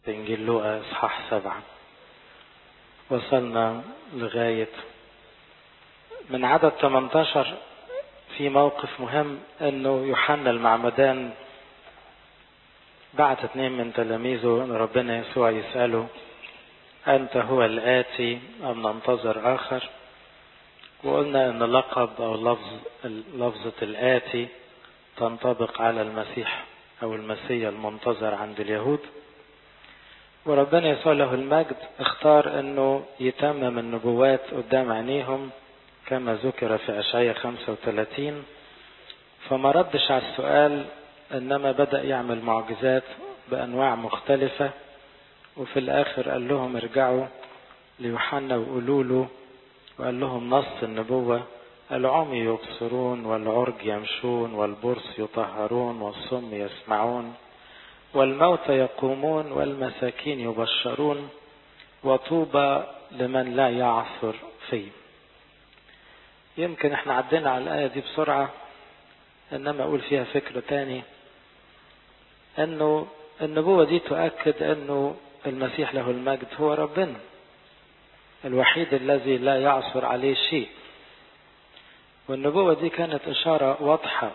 في إنجيل لوقا إصحاح 7. وصلنا لغاية من عدد 18 في موقف مهم، أنه يوحنا المعمدان بعت 2 من تلاميذه أن ربنا يسوع يسأله: أنت هو الآتي أم ننتظر آخر؟ وقلنا أن لقب أو لفظة الآتي تنطبق على المسيح أو المسيح المنتظر عند اليهود. وربنا يسوع له المجد اختار أنه يتمم النبوات قدام عينيهم كما ذكر في أشعياء 35، فما ردش على السؤال، إنما بدأ يعمل معجزات بأنواع مختلفة. وفي الآخر قال لهم ارجعوا ليوحنا وقولوا له، وقال لهم نص النبوة: العمي يبصرون والعرج يمشون والبرص يطهرون والصم يسمعون والموتى يقومون والمساكين يبشرون وطوبى لمن لا يعثر فيه. يمكن احنا عدينا على الآية دي بسرعة، انما اقول فيها فكرة تاني، انه النبوة دي تؤكد انه المسيح له المجد هو ربنا الوحيد الذي لا يعثر عليه شيء. والنبوة دي كانت إشارة واضحة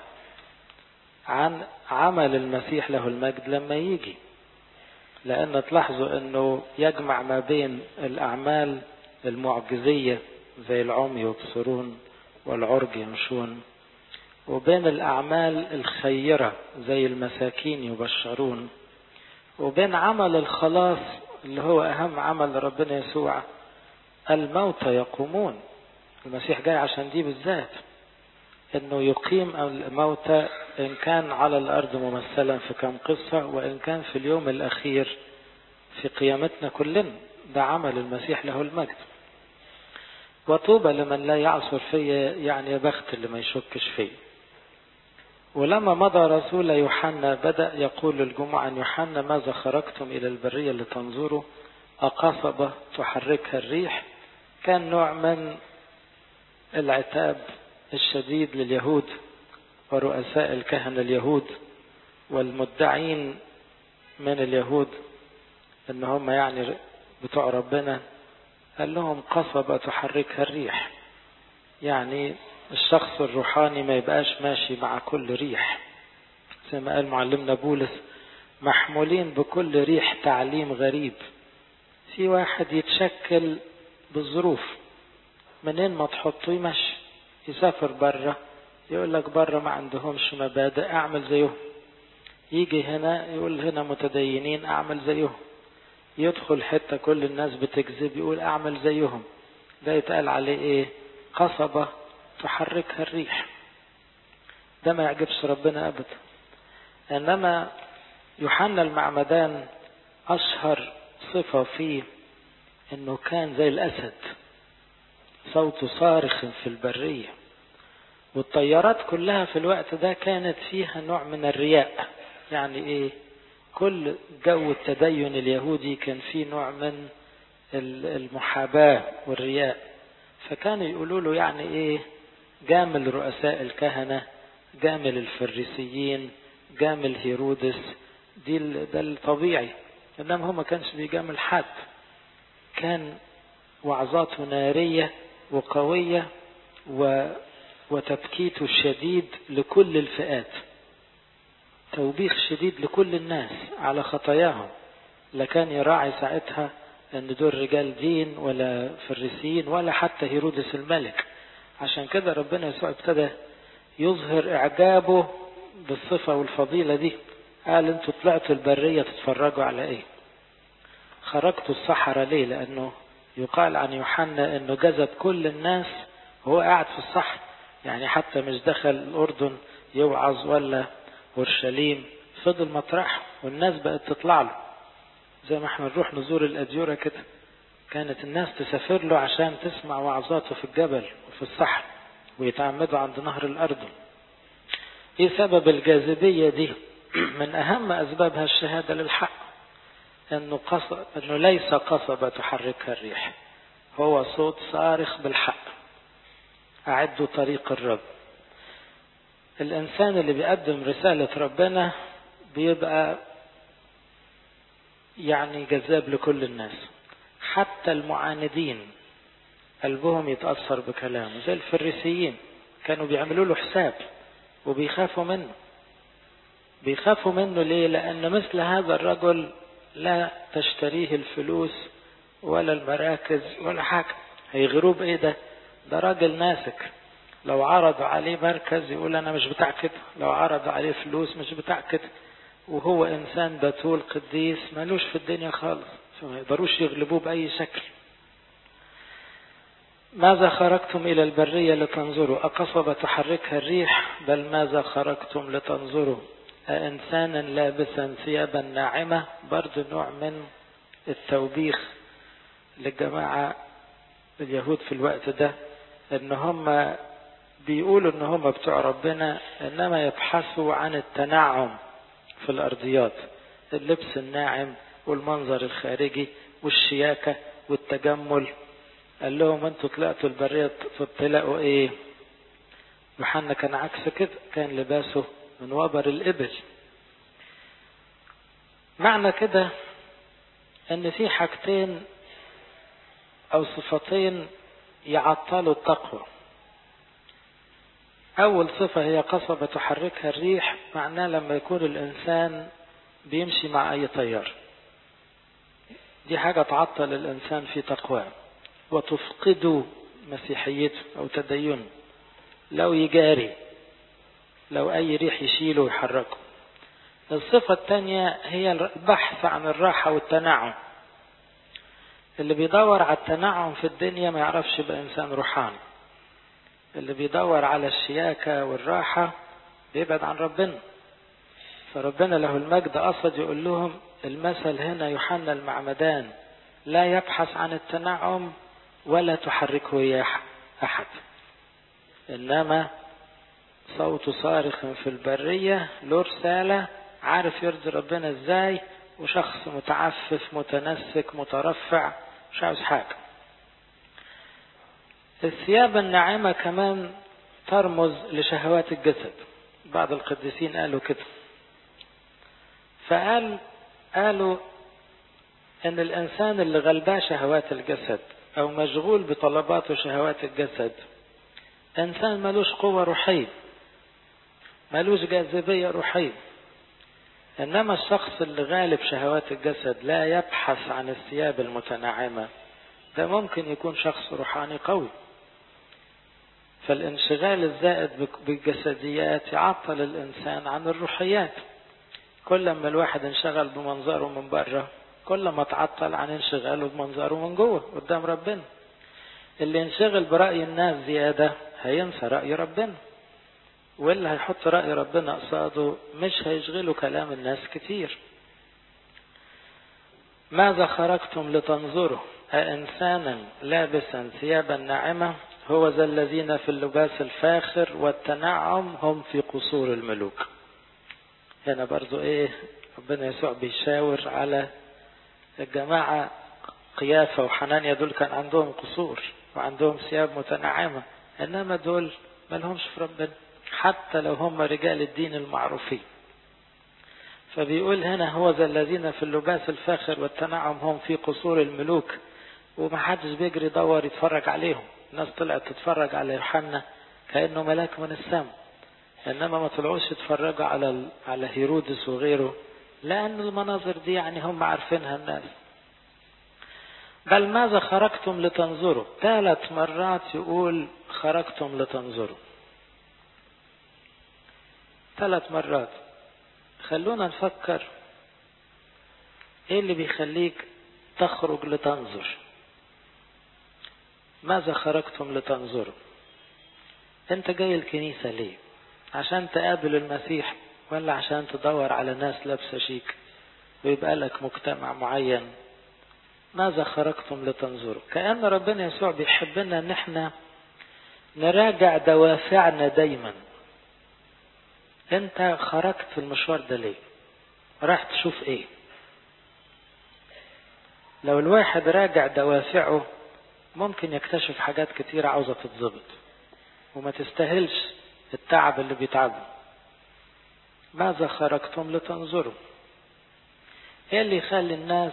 عن عمل المسيح له المجد لما يجي، لأن تلاحظوا أنه يجمع ما بين الأعمال المعجزية زي العمي يبصرون والعرج يمشون، وبين الأعمال الخيرة زي المساكين يبشرون، وبين عمل الخلاص اللي هو أهم عمل ربنا يسوع: الموتى يقومون. المسيح جاي عشان دي بالذات، انه يقيم الموتى، ان كان على الارض ممثلا في كم قصة، وان كان في اليوم الاخير في قيامتنا كلنا. ده عمل المسيح له المجد. وطوبى لمن لا يعثر فيه، يعني يا بخت اللي ما يشكش فيه. ولما مضى رسول يوحنا بدأ يقول للجموع عن يوحنا: ماذا خرجتم الى البرية لتنظروا؟ أقصبة تحركها الريح. كان نوع من العتاب الشديد لليهود ورؤساء الكهنة اليهود والمدعين من اليهود ان هم يعني بتوع ربنا. قال لهم: قصبة تحركها الريح، يعني الشخص الروحاني ما يبقاش ماشي مع كل ريح، زي ما قال معلمنا بولس: محمولين بكل ريح تعليم غريب. في واحد يتشكل بالظروف، منين ما تحطه يمشي. يسافر بره يقول لك بره ما عندهمش مبادئ، اعمل زيهم. يجي هنا يقول هنا متدينين، اعمل زيهم. يدخل حتة كل الناس بتكذب، يقول اعمل زيهم. ده يتقال عليه ايه؟ قصبة تحركها الريح. ده ما يعجبش ربنا ابدا. انما يوحنا المعمدان اشهر صفة فيه انه كان زي الاسد، صوته صارخ في البرية. والطيارات كلها في الوقت ده كانت فيها نوع من الرياء. يعني ايه؟ كل جو التدين اليهودي كان فيه نوع من المحاباة والرياء. فكانوا يقولوا له يعني ايه؟ جامل رؤساء الكهنة، جامل الفريسيين، جامل هيرودس. ده الطبيعي. انما هو ما كانش بيجامل حد. كان وعظاته نارية وقوية وتبكيته شديد لكل الفئات، توبيخ شديد لكل الناس على خطاياهم. لا كان يراعي ساعتها ان دول رجال دين ولا فريسيين ولا حتى هيرودس الملك. عشان كده ربنا يسوع ابتدى يظهر اعجابه بالصفة والفضيلة دي. قال: انتوا طلعتوا البرية تتفرجوا على ايه؟ خرجتوا الصحراء ليه؟ لانه يقال عن يوحنا انه جذب كل الناس وهو قاعد في الصحراء. يعني حتى مش دخل الأردن يوعظ ولا اورشليم، فضل مطرح والناس بقت تطلع له. زي ما احنا نروح نزور الأديرة كده، كانت الناس تسافر له عشان تسمع وعظاته في الجبل وفي الصحراء، ويتعمدوا عند نهر الأردن. ايه سبب الجاذبية دي؟ من أهم أسبابها الشهادة للحق، انه ليس قصبة تحركها الريح، هو صوت صارخ بالحق. أعدوا طريق الرب. الإنسان اللي بيقدم رسالة ربنا بيبقى يعني جذاب لكل الناس، حتى المعاندين قلبهم يتأثر بكلامه، زي الفريسيين كانوا بيعملوا له حساب وبيخافوا منه. بيخافوا منه ليه؟ لأن مثل هذا الرجل لا تشتريه الفلوس ولا المراكز ولا حاجة. هيغروه بإيه ده راجل ناسك. لو عرضوا عليه مركز يقول أنا مش بتاع كده، لو عرضوا عليه فلوس مش بتاع كده، وهو إنسان بتول قديس مالوش في الدنيا خالص، فما يقدروش يغلبوه بأي شكل. ماذا خرجتم إلى البرية لتنظروا؟ أقصبة تحركها الريح؟ بل ماذا خرجتم لتنظروا؟ أإنسانا لابسا ثيابا ناعمة؟ برضو نوع من التوبيخ للجماعة اليهود في الوقت ده، ان هم بيقولوا ان هم بتوع ربنا، انما يبحثوا عن التنعم في الارضيات، اللبس الناعم والمنظر الخارجي والشياكة والتجمل. قال لهم انتوا طلعتوا البرية تلاقوا ايه؟ يوحنا كان عكس كده، كان لباسه من وبر الإبل. معنى كده ان في حاجتين او صفتين يعطلوا التقوى. اول صفة هي قصبة تحركها الريح، معناه لما يكون الانسان بيمشي مع اي تيار، دي حاجة تعطل الانسان في تقواه وتفقده مسيحيته او تدينه. لو يجاري، لو اي ريح يشيله ويحركه. الصفة الثانية هي البحث عن الراحة والتنعم. اللي بيدور على التنعم في الدنيا ما يعرفش يبقى انسان روحاني. اللي بيدور على الشياكة والراحة بيبعد عن ربنا. فربنا له المجد قصد يقول لهم المثل هنا يوحنا المعمدان لا يبحث عن التنعم ولا تحركه رياح أحد، إنما صوت صارخ في البرية له رسالة، عارف يرضي ربنا ازاي، وشخص متعفف متنسك مترفع مش عاوز حاجة. الثياب الناعمة كمان ترمز لشهوات الجسد. بعض القديسين قالوا كده، قالوا ان الانسان اللي غلباه شهوات الجسد او مشغول بطلبات وشهوات الجسد انسان ملوش قوة روحية، ملوش جاذبية روحية. انما الشخص اللي غالب شهوات الجسد لا يبحث عن الثياب المتناعمة، ده ممكن يكون شخص روحاني قوي. فالانشغال الزائد بالجسديات يعطل الانسان عن الروحيات. كل ما الواحد انشغل بمنظره من بره، كل ما تعطل عن انشغاله بمنظره من جوه قدام ربنا. اللي ينشغل برأي الناس زيادة هينسى رأي ربنا، واللي هيحط رأي ربنا قصاده مش هيشغله كلام الناس كتير. ماذا خرجتم لتنظروا؟ أإنسانا لابسا ثيابا ناعمة؟ هو ذا الذين في اللباس الفاخر والتنعم هم في قصور الملوك. هنا برضو ربنا يسوع بيشاور على الجماعة قيافة وحنانيا، دول كان عندهم قصور وعندهم ثياب متنعمة، انما دول ما لهمش في ربنا حتى لو هم رجال الدين المعروفين. فبيقول هنا هو ذا الذين في اللباس الفاخر والتنعم هم في قصور الملوك، ومحدش بيجري يدور يتفرج عليهم. الناس طلعت تتفرج على يوحنا كأنه ملاك من السماء، انما ما طلعوش يتفرجوا على هيرودس وغيره، لان المناظر دي هم عارفينها الناس. بل ماذا خرجتم لتنظروا؟ 3 مرات يقول خرجتم لتنظروا، 3 مرات. خلونا نفكر ايه اللي بيخليك تخرج لتنظر. ماذا خرجتم لتنظروا؟ انت جاي الكنيسة ليه؟ عشان تقابل المسيح ولا عشان تدور على ناس لابسة شيك ويبقى لك مجتمع معين؟ ماذا خرجتم لتنظروا؟ كأن ربنا يسوع بيحبنا ان احنا نراجع دوافعنا دايما. انت خرجت في المشوار ده ليه؟ راح تشوف ايه؟ لو الواحد راجع دوافعه ممكن يكتشف حاجات كتيرة عاوزة تتظبط وما تستاهلش التعب اللي بيتعبه. ماذا خرجتم لتنظروا؟ ايه اللي يخلي الناس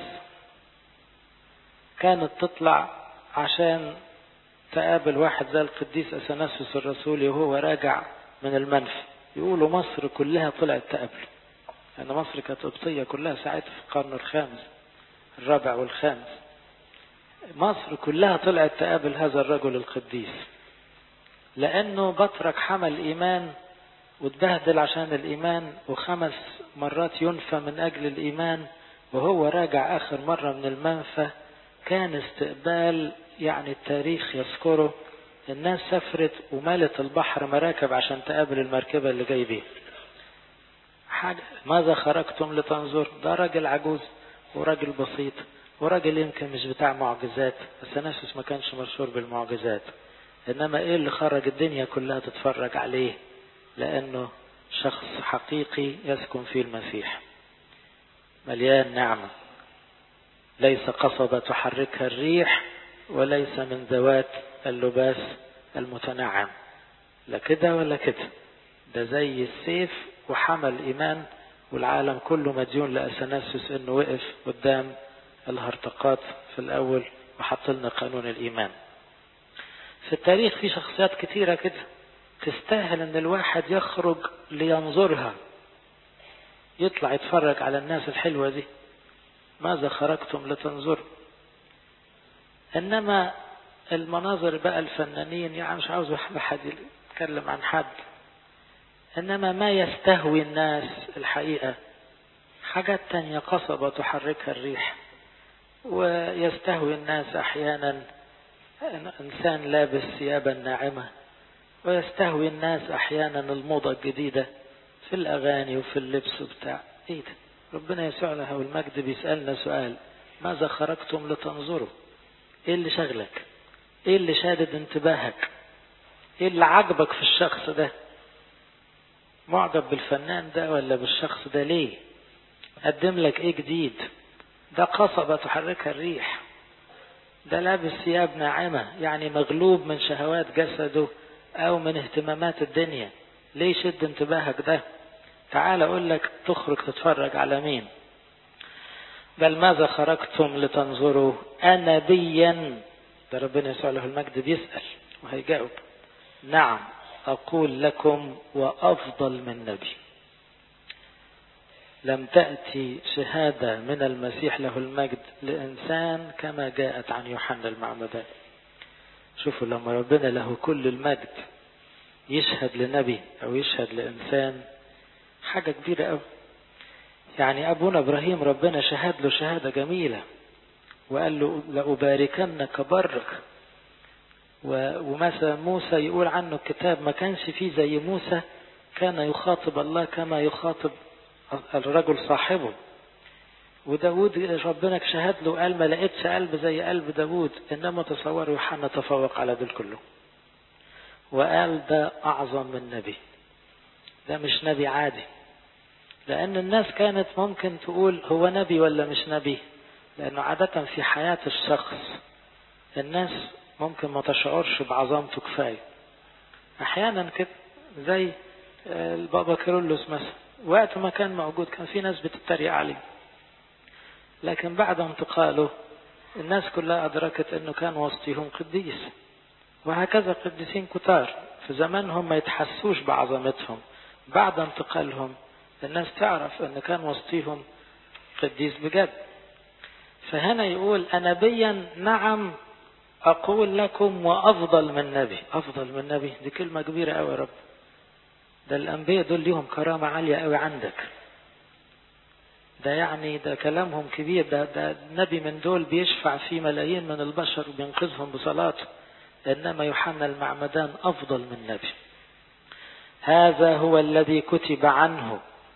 كانت تطلع عشان تقابل واحد زي القديس أثناسيوس الرسولي وهو راجع من المنفى؟ يقولوا مصر كلها طلعت تقابله، لأن مصر كانت قبطية كلها ساعتها في القرن الرابع والخامس. مصر كلها طلعت تقابل هذا الرجل القديس، لأنه بطرك حمل إيمان واتبهدل عشان الإيمان، و5 مرات ينفى من أجل الإيمان، وهو راجع آخر مرة من المنفى كان استقبال يعني التاريخ يذكره. الناس سافرت ومالت البحر مراكب عشان تقابل المركبة اللي جاي بيه. ماذا خرجتم لتنظر؟ ده راجل عجوز وراجل بسيط وراجل يمكن مش بتاع معجزات. أثناسيوس ما كانش مشهور بالمعجزات، إنما إيه اللي خرج الدنيا كلها تتفرج عليه؟ لأنه شخص حقيقي يسكن فيه المسيح، مليان نعمة، ليس قصبة تحركها الريح، وليس من ذوات اللباس المتنعم، لا كده ولا كده. ده زي السيف وحمل إيمان، والعالم كله مديون لأثناسيوس إنه وقف قدام الهرطقات في الأول وحط لنا قانون الإيمان. في التاريخ في شخصيات كتيرة كده تستاهل إن الواحد يخرج لينظرها، يطلع يتفرج على الناس الحلوة دي. ماذا خرجتم لتنظروا؟ إنما المناظر بقى الفنانين، يعني مش عاوز واحد يتكلم عن حد، إنما ما يستهوي الناس الحقيقة حاجات تانية، قصبة تحركها الريح. ويستهوي الناس أحيانا إنسان لابس ثيابا ناعمة، ويستهوي الناس أحيانا الموضة الجديدة في الأغاني وفي اللبس وبتاع. إيه ده؟ ربنا يسوع له المجد بيسألنا سؤال: ماذا خرجتم لتنظروا؟ إيه اللي شغلك؟ إيه اللي شادد انتباهك؟ إيه اللي عجبك في الشخص ده؟ معجب بالفنان ده ولا بالشخص ده ليه؟ قدم لك إيه جديد؟ ده قصبة تحركها الريح، ده لابس ثياب ناعمة، يعني مغلوب من شهوات جسده أو من اهتمامات الدنيا. ليه شد انتباهك ده؟ تعال أقول لك تخرج تتفرج على مين. بل ماذا خرجتم لتنظروا؟ أنبيا. ده ربنا يسوع له المجد بيسأل وهيجاوب: نعم أقول لكم وأفضل من نبي. لم تأتي شهادة من المسيح له المجد لإنسان كما جاءت عن يوحنا المعمدان. شوفوا لما ربنا له كل المجد يشهد لنبي أو يشهد لإنسان، حاجة كبيرة أوي. يعني أبونا إبراهيم ربنا شهد له شهادة جميلة وقال له لأباركنك برك. ومثلا موسى يقول عنه الكتاب ما كانش فيه زي موسى، كان يخاطب الله كما يخاطب الرجل صاحبه. وداود ربنا شهد له قال ما لقيتش قلب زي قلب داود، إنما تصور يوحنا تفوق على دول كله وقال ده أعظم من نبي. ده مش نبي عادي، لأن الناس كانت ممكن تقول هو نبي ولا مش نبي، لأنه عادة في حياة الشخص الناس ممكن ما تشعرش بعظمته كفاية. أحيانا كده زي البابا كيرلس مثلا، وقت ما كان موجود كان في ناس بتتريق عليه، لكن بعد انتقاله الناس كلها أدركت أنه كان وسطهم قديس. وهكذا قديسين كتار في زمانهم ما يتحسوش بعظمتهم، بعد انتقالهم الناس تعرف أن كان وسطهم قديس بجد. فهنا يقول أنبيا نعم أقول لكم وأفضل من نبي. أفضل من نبي دي كلمة كبيرة أوي يا رب. ده الأنبياء دول ليهم كرامة عالية أوي عندك، ده يعني ده كلامهم كبير. ده نبي من دول بيشفع في ملايين من البشر وبينقذهم بصلاته، إنما يوحنا المعمدان أفضل من نبي. هذا هو الذي كتب عنه: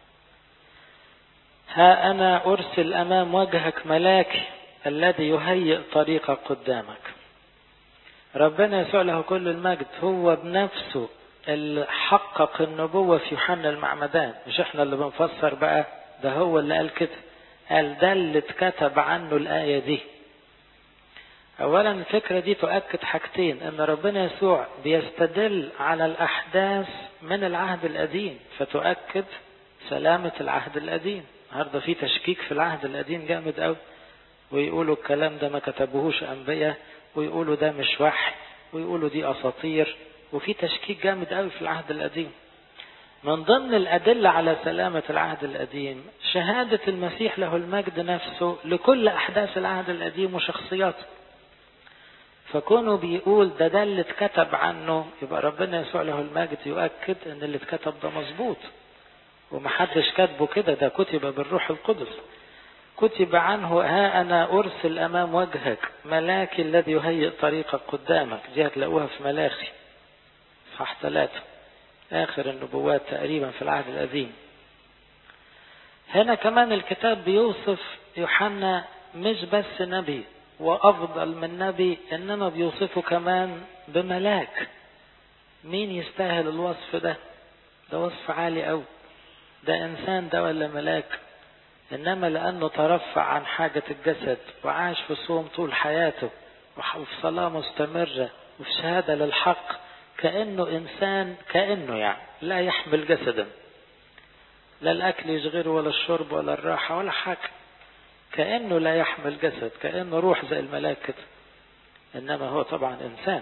ها أنا أرسل أمام وجهك ملاكي الذي يهيئ طريقك قدامك. ربنا يسوع له كل المجد هو بنفسه اللي حقق النبوة في يوحنا المعمدان، مش احنا اللي بنفسر بقى، ده هو اللي قال كده، قال ده اللي اتكتب عنه الآية دي. أولا الفكرة دي تؤكد حاجتين: أن ربنا يسوع بيستدل على الأحداث من العهد القديم فتؤكد سلامة العهد القديم. النهارده في تشكيك في العهد القديم جامد قوي، ويقولوا الكلام ده ما كتبوهوش أنبياء، ويقولوا ده مش وحي، ويقولوا دي أساطير، وفي تشكيك جامد قوي في العهد القديم. من ضمن الأدلة على سلامة العهد القديم شهادة المسيح له المجد نفسه لكل أحداث العهد القديم وشخصياته. فكونه بيقول ده اللي اتكتب عنه، يبقى ربنا يسوع له المجد يؤكد ان اللي اتكتب ده مظبوط، ومحدش كاتبه كده، ده كتب بالروح القدس. كتب عنه: ها أنا أرسل أمام وجهك ملاكي الذي يهيئ طريقك قدامك. دي هتلاقوها في ملاخي صح 3، آخر النبوات تقريبا في العهد القديم. هنا كمان الكتاب بيوصف يوحنا مش بس نبي وأفضل من نبي، إنما بيوصفه كمان بملاك. مين يستاهل الوصف ده؟ ده وصف عالي أوي. ده إنسان ده ولا ملاك؟ إنما لأنه ترفع عن حاجة الجسد وعاش في صوم طول حياته وفي صلاة مستمرة وفي شهادة للحق، كأنه إنسان، كأنه يعني لا يحمل جسدا، لا الأكل يشغله ولا الشرب ولا الراحة ولا حاجة، كأنه لا يحمل جسد، كأنه روح زي الملائكة، إنما هو طبعا إنسان.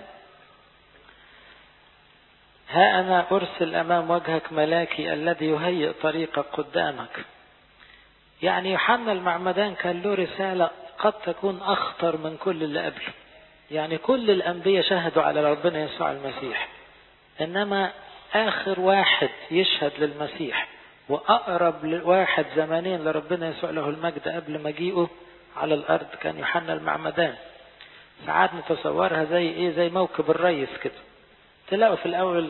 ها أنا أرسل أمام وجهك ملاكي الذي يهيئ طريقك قدامك. يعني يوحنا المعمدان كان له رسالة قد تكون أخطر من كل اللي قبله. يعني كل الأنبياء شهدوا على ربنا يسوع المسيح، إنما آخر واحد يشهد للمسيح وأقرب واحد زمانين لربنا يسوع له المجد قبل مجيئه على الأرض كان يوحنا المعمدان. ساعات نتصورها زي إيه؟ زي موكب الريس كده، تلاقوا في الأول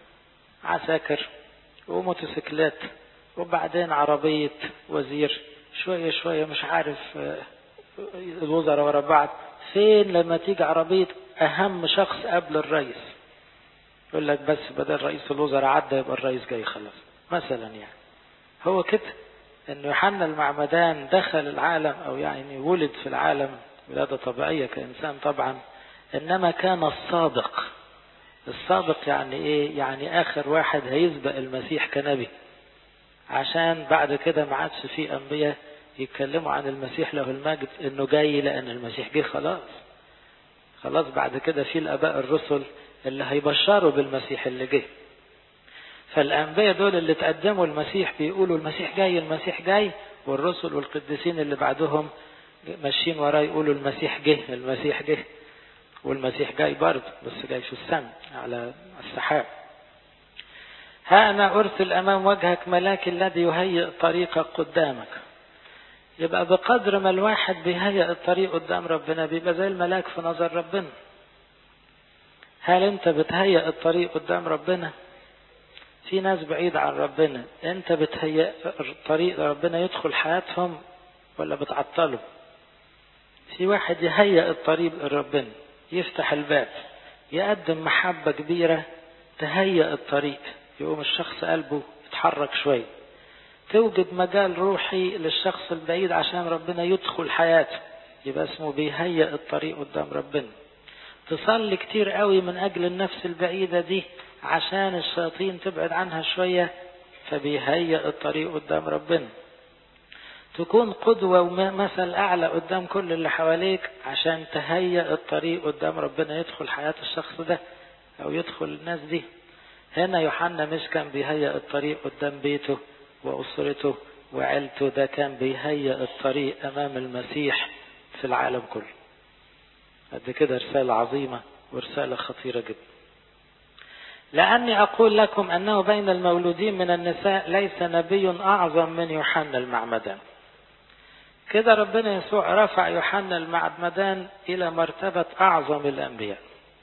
عساكر وموتوسيكلات وبعدين عربية وزير، شوية شوية مش عارف الوزراء ورا بعض. فين لما تيجي عربية أهم شخص قبل الرئيس؟ يقول لك بس بدل رئيس الوزراء عدى يبقى الرئيس جاي خلاص مثلا. يعني هو كده إن يوحنا المعمدان دخل العالم، أو يعني ولد في العالم ولادة طبيعية كإنسان طبعا، إنما كان السابق. السابق يعني إيه؟ يعني آخر واحد هيسبق المسيح كنبي، عشان بعد كده ما عادش فيه أنبياء يتكلموا عن المسيح له المجد إنه جاي، لأن المسيح جه خلاص. خلاص بعد كده في الآباء الرسل اللي هيبشروا بالمسيح اللي جه. فالأنبياء دول اللي تقدموا المسيح بيقولوا المسيح جاي المسيح جاي، والرسل والقديسين اللي بعدهم ماشيين وراه يقولوا المسيح جه المسيح جه، والمسيح جاي برضه بس جاي في السماء على السحاب. ها أنا أرسل أمام وجهك ملاك الذي يهيئ طريقك قدامك. يبقى بقدر ما الواحد بيهيئ الطريق قدام ربنا بيبقى زي الملاك في نظر ربنا. هل أنت بتهيئ الطريق قدام ربنا؟ في ناس بعيد عن ربنا، أنت بتهيئ الطريق ربنا يدخل حياتهم ولا بتعطله؟ في واحد يهيئ الطريق لربنا، يفتح الباب، يقدم محبة كبيرة تهيئ الطريق، يقوم الشخص قلبه يتحرك شوي، توجد مجال روحي للشخص البعيد عشان ربنا يدخل حياته، يبقى اسمه بيهيئ الطريق قدام ربنا. تصلي كتير قوي من أجل النفس البعيدة دي عشان الشياطين تبعد عنها شوية، فبيهيئ الطريق قدام ربنا. تكون قدوة ومثل أعلى قدام كل اللي حواليك عشان تهيئ الطريق قدام ربنا يدخل حياة الشخص ده أو يدخل الناس دي. هنا يوحنا مش كان بيهيئ الطريق قدام بيته وأسرته وعيلته، ده كان بيهيئ الطريق أمام المسيح في العالم كله. قد كده رسالة عظيمة ورسالة خطيرة جدا. لأني أقول لكم أنه بين المولودين من النساء ليس نبي أعظم من يوحنا المعمدان. كده ربنا يسوع رفع يوحنا المعمدان إلى مرتبة أعظم الأنبياء.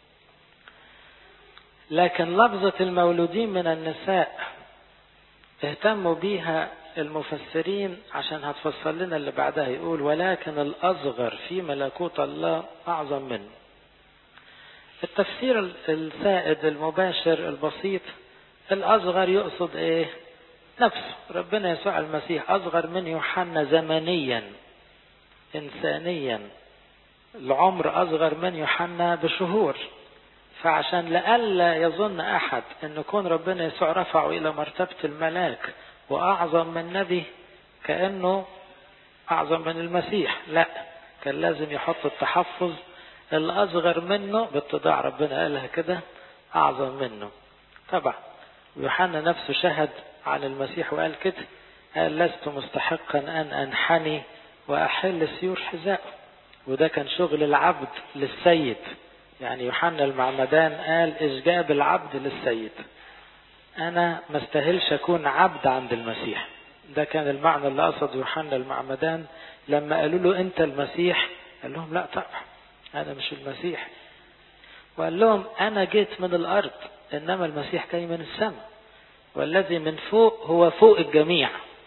لكن لفظة المولودين من النساء اهتموا بيها المفسرين عشان هتفسر لنا اللي بعدها، يقول ولكن الأصغر في ملكوت الله أعظم منه. التفسير السائد المباشر البسيط، الأصغر يقصد إيه؟ نفسه ربنا يسوع المسيح أصغر من يوحنا زمنيا إنسانيا، العمر أصغر من يوحنا بشهور. فعشان لألا يظن أحد أن يكون ربنا يسوع رفعه إلى مرتبة الملاك وأعظم من نبي، كأنه أعظم من المسيح. لا، كان لازم يحط التحفظ، الأصغر منه باتضاع ربنا قالها كده أعظم منه طبعا. ويوحنا نفسه شهد عن المسيح وقال كده، قال لست مستحقا أن أنحني وأحل سيور حذائه. وده كان شغل العبد للسيد. يعني يوحنا المعمدان قال إشجاب العبد للسيد، أنا ما استاهلش أكون عبد عند المسيح. ده كان المعنى اللي قصد يوحنا المعمدان لما قالوا له أنت المسيح، قال لهم لا طبعا أنا مش المسيح. وقال لهم أنا جيت من الأرض، إنما المسيح جاي من السماء، والذي من فوق هو فوق الجميع.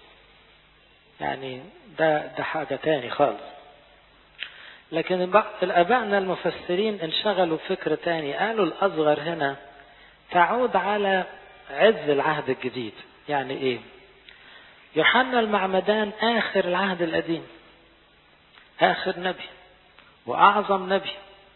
يعني ده حاجة تاني خالص. لكن بعض الآبائنا المفسرين انشغلوا بفكرة تاني، قالوا الأصغر هنا تعود على عز العهد الجديد. يعني إيه؟ يوحنا المعمدان آخر العهد القديم، آخر نبي وأعظم نبي،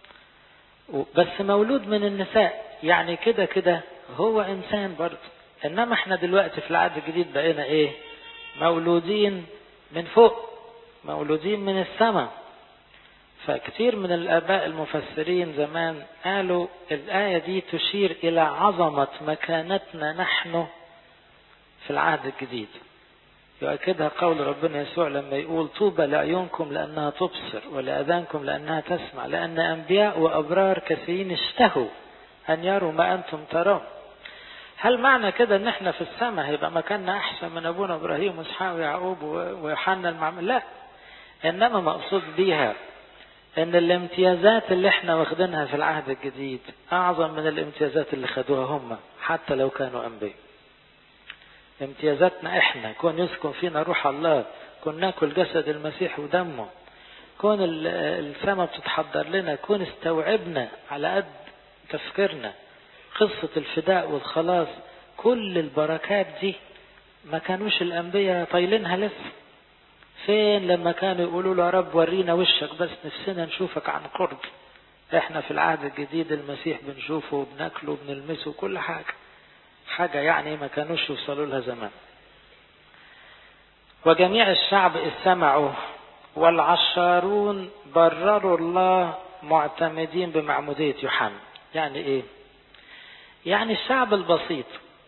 بس مولود من النساء، يعني كده كده هو إنسان برضه. إنما احنا دلوقتي في العهد الجديد بقينا إيه؟ مولودين من فوق، مولودين من السماء. فكثير من الآباء المفسرين زمان قالوا الآية دي تشير إلى عظمة مكانتنا نحن في العهد الجديد. يؤكدها قول ربنا يسوع لما يقول طوبى لعيونكم لأنها تبصر ولأذانكم لأنها تسمع، لأن أنبياء وأبرار كثيرين اشتهوا أن يروا ما أنتم ترون. هل معنى كده ان احنا في السماء هيبقى مكاننا احسن من ابونا ابراهيم واسحاق ويعقوب ويوحنا المعمدان؟ لا، انما مقصود بيها ان الامتيازات اللي احنا واخدينها في العهد الجديد اعظم من الامتيازات اللي خدوها هم حتى لو كانوا انبياء. امتيازاتنا احنا كون يسكن فينا روح الله، كون ناكل جسد المسيح ودمه، كون السماء بتتحضر لنا، كون استوعبنا على قد تفكيرنا قصة الفداء والخلاص. كل البركات دي ما كانوش الأنبياء طايلينها لسه. فين لما كانوا يقولوا له يا رب ورينا وشك بس نفسنا نشوفك عن قرب؟ احنا في العهد الجديد المسيح بنشوفه وبناكله وبنلمسه كل حاجة يعني ما كانوش يوصلوا لها زمان. وجميع الشعب إذ سمعوا والعشارون برروا الله معتمدين بمعمودية يوحنا. يعني ايه؟ يعني الشعب البسيط